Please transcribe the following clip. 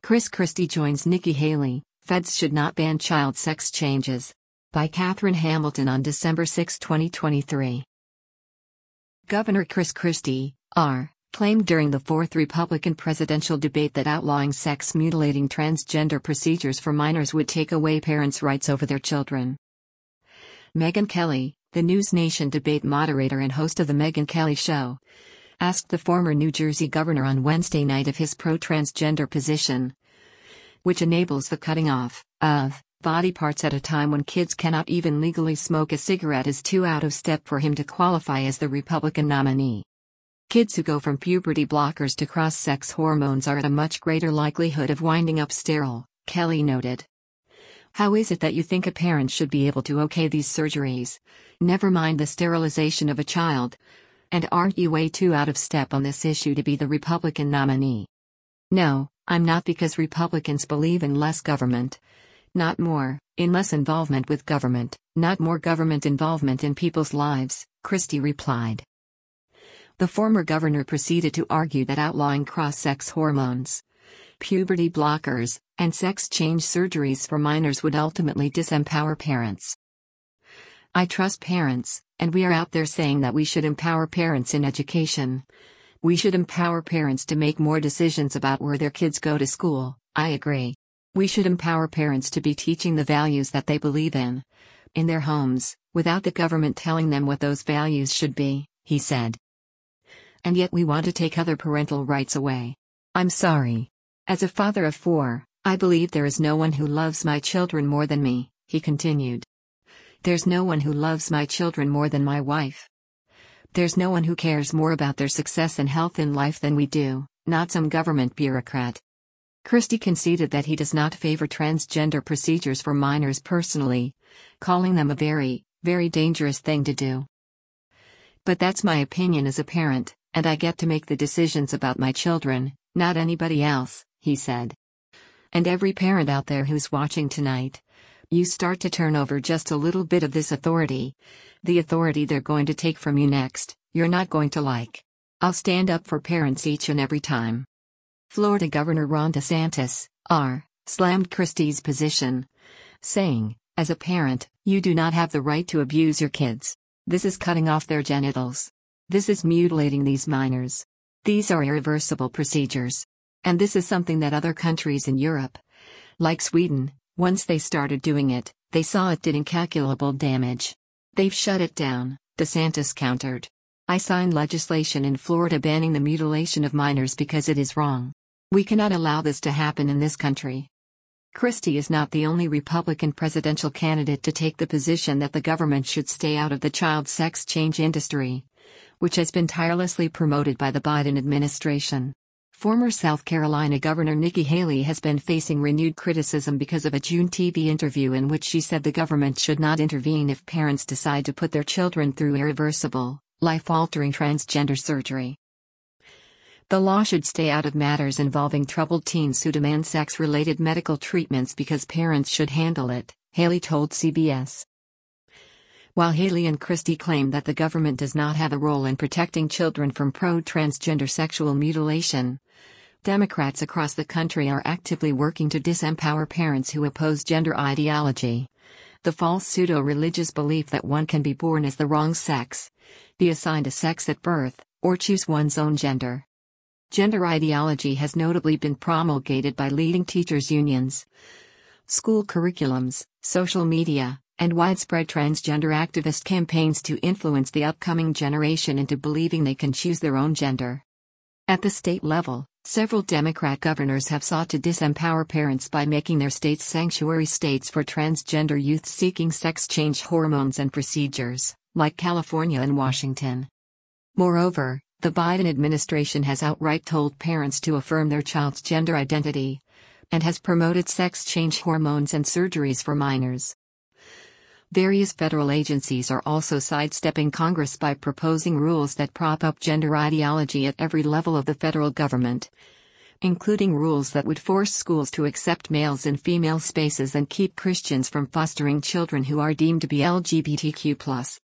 Chris Christie joins Nikki Haley, Feds should not ban child sex changes. By Catherine Hamilton on December 6, 2023. Governor Chris Christie, R., claimed during the fourth Republican presidential debate that outlawing sex-mutilating transgender procedures for minors would take away parents' rights over their children. Megyn Kelly, the News Nation debate moderator and host of The Megyn Kelly Show, asked the former New Jersey governor on Wednesday night if his pro-transgender position, which enables the cutting off of body parts at a time when kids cannot even legally smoke a cigarette, is too out of step for him to qualify as the Republican nominee. Kids who go from puberty blockers to cross-sex hormones are at a much greater likelihood of winding up sterile, Kelly noted. How is it that you think a parent should be able to okay these surgeries, never mind the sterilization of a child? And aren't you way too out of step on this issue to be the Republican nominee? No, I'm not, because Republicans believe in less government. Not more, in less involvement with government, not more government involvement in people's lives, Christie replied. The former governor proceeded to argue that outlawing cross-sex hormones, puberty blockers, and sex change surgeries for minors would ultimately disempower parents. I trust parents, and we are out there saying that we should empower parents in education. We should empower parents to make more decisions about where their kids go to school. I agree. We should empower parents to be teaching the values that they believe in their homes, without the government telling them what those values should be, he said. And yet we want to take other parental rights away. I'm sorry. As a father of 4, I believe there is no one who loves my children more than me, he continued. There's no one who loves my children more than my wife. There's no one who cares more about their success and health in life than we do, not some government bureaucrat. Christie conceded that he does not favor transgender procedures for minors personally, calling them a very, very dangerous thing to do. But that's my opinion as a parent, and I get to make the decisions about my children, not anybody else, he said. And every parent out there who's watching tonight, you start to turn over just a little bit of this authority, the authority they're going to take from you next, you're not going to like. I'll stand up for parents each and every time. Florida Governor Ron DeSantis, R., slammed Christie's position, saying, as a parent, you do not have the right to abuse your kids. This is cutting off their genitals. This is mutilating these minors. These are irreversible procedures. And this is something that other countries in Europe, like Sweden, once they started doing it, they saw it did incalculable damage. They've shut it down, DeSantis countered. I signed legislation in Florida banning the mutilation of minors because it is wrong. We cannot allow this to happen in this country. Christie is not the only Republican presidential candidate to take the position that the government should stay out of the child sex change industry, which has been tirelessly promoted by the Biden administration. Former South Carolina Governor Nikki Haley has been facing renewed criticism because of a June TV interview in which she said the government should not intervene if parents decide to put their children through irreversible, life-altering transgender surgery. The law should stay out of matters involving troubled teens who demand sex-related medical treatments because parents should handle it, Haley told CBS. While Haley and Christie claim that the government does not have a role in protecting children from pro-transgender sexual mutilation, Democrats across the country are actively working to disempower parents who oppose gender ideology, the false pseudo-religious belief that one can be born as the wrong sex, be assigned a sex at birth, or choose one's own gender. Gender ideology has notably been promulgated by leading teachers' unions, school curriculums, social media, and widespread transgender activist campaigns to influence the upcoming generation into believing they can choose their own gender. At the state level, several Democrat governors have sought to disempower parents by making their states sanctuary states for transgender youth seeking sex change hormones and procedures, like California and Washington. Moreover, the Biden administration has outright told parents to affirm their child's gender identity, and has promoted sex change hormones and surgeries for minors. Various federal agencies are also sidestepping Congress by proposing rules that prop up gender ideology at every level of the federal government, including rules that would force schools to accept males in female spaces and keep Christians from fostering children who are deemed to be LGBTQ+.